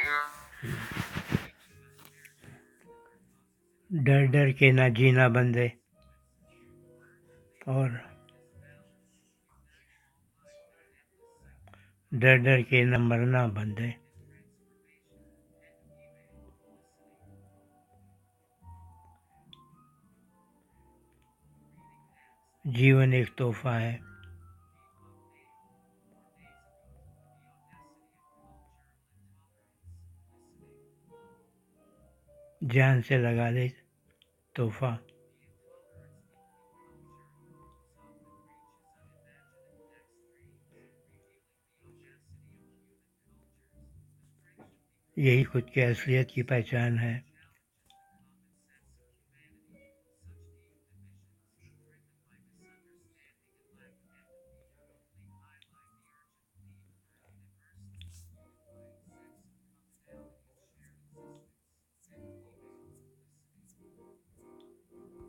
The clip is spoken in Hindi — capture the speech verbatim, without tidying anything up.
डर डर के ना जीना बंदे, और डर डर के न मरना बंदे। जीवन एक तोहफा है, जान से लगा ले तोहफा। यही खुद की असलियत की पहचान है।